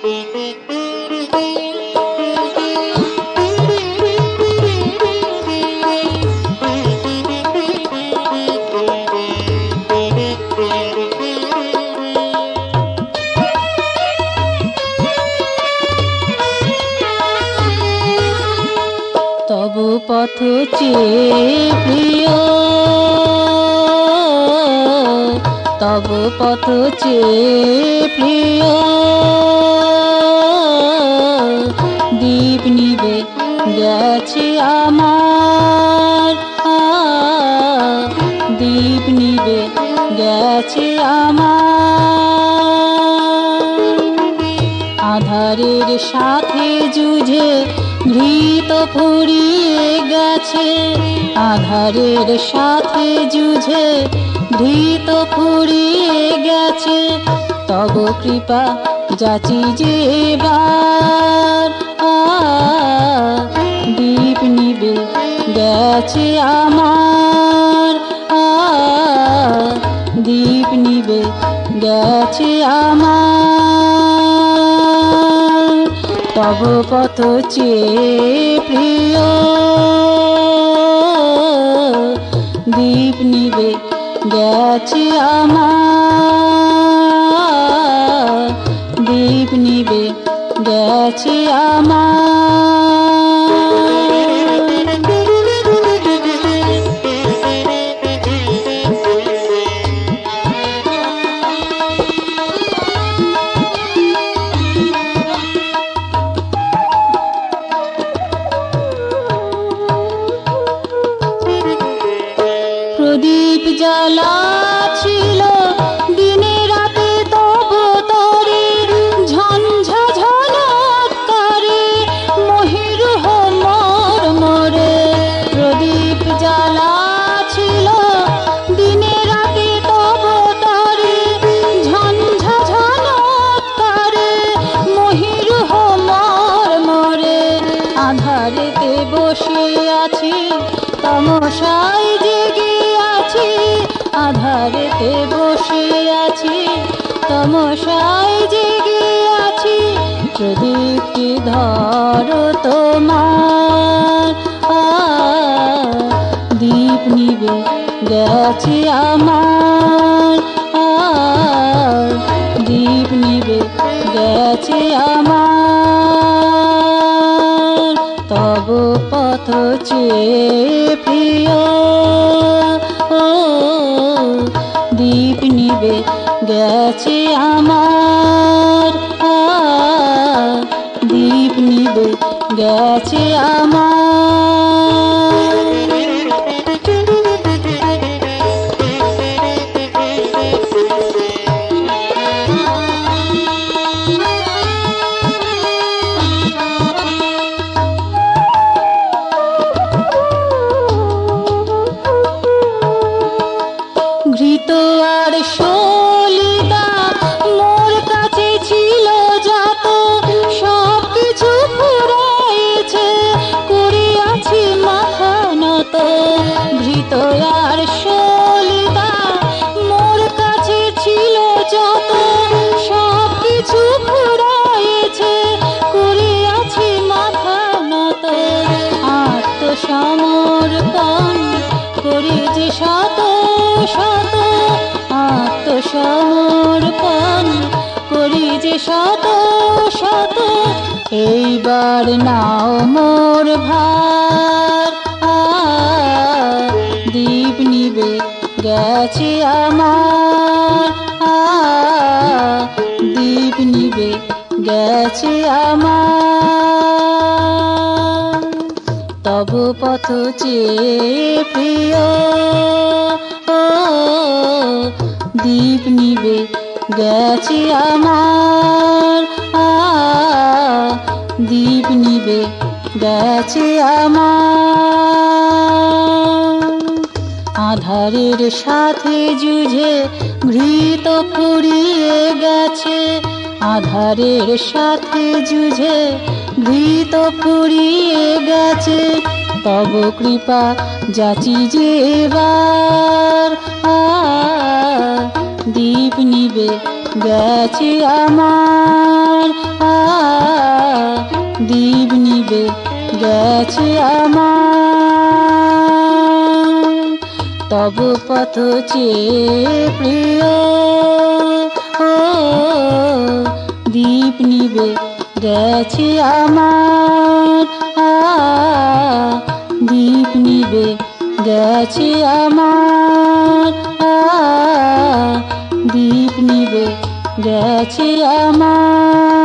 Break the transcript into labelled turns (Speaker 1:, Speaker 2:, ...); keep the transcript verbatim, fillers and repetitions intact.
Speaker 1: তব পথ চেয়ে প্রিয়, তব পথ চেয়ে প্রিয়, দীপ নিবে গেছে আমার, দীপ নিবে গেছে আমার। আধারের সাথে যুঝে ঘৃত ফুরিয়ে গেছে, আধারের সাথে যুঝে ঘৃত ফুরিয়ে গেছে। তব কৃপা যাচি যে এবার, দীপ নিবে গেছে আমার, দীপ নিবে গেছে আমার। তব পথ চেয়ে প্রিয়, দীপ নিবে গেছে আমার, দীপ নিবে গেছে আমার। প্রদীপ জ্বালা ছিল দিনে রাতে তব তরে, ঝঞ্ঝা ঝনৎকারে মহির হোমর মোরে। প্রদীপ জ্বালা ছিল দিনে রাতে তব তরে, ঝঞ্ঝা ঝনৎকারে মহির হোমর মোরে। আধারেতে বসে আছি তমসায় জেগে আছি, আধারেতে বসে আছি তমসায় জেগে আছি। প্রদীপটি ধরো তোমার, দীপ নিবে গেছে আমার, দীপ নিবে গেছে আমার। তব পথ চেয়ে প্রিয়, দীপ নিবে গেছে আমার, দীপ নিবে গেছে আমার। ঘৃত আর সলিতা মোর কাছে ছিল যত, সব কিছু ফুরাইছে করিয়াছি মাথা নত। ঘৃত আর সলিতা মোর কাছে ছিল যত, সব কিছু ফুরাইছে করিয়াছি মাথা নত। আত্মসমর্পণ করি যে শত শত, আত্মসমর্পণ করি যে শত শত। এইবার নাও মোর ভার, দীপ নিবে গেছে আমার, দীপ নিবে গেছে আমার। তব পথ চেয়ে প্রিয়, দীপ নিবে গেছে আমার, দীপ নিবে গেছে আমার। আধারের সাথে যুঝে ঘৃত ফুরিয়ে গেছে, আধারের সাথে যুঝে ঘৃত ফুরিয়ে গেছে। তব কৃপা যাচি যে এবার, দীপ নিবে গেছে আমার, আ দীপ নিবে গেছে আমার। তব পথ চেয়ে প্রিয় ও দীপ নিবে গেছে আমার, আ দীপ নিবে গেছে আমার, আ দীপ নিবে গেছে আমার।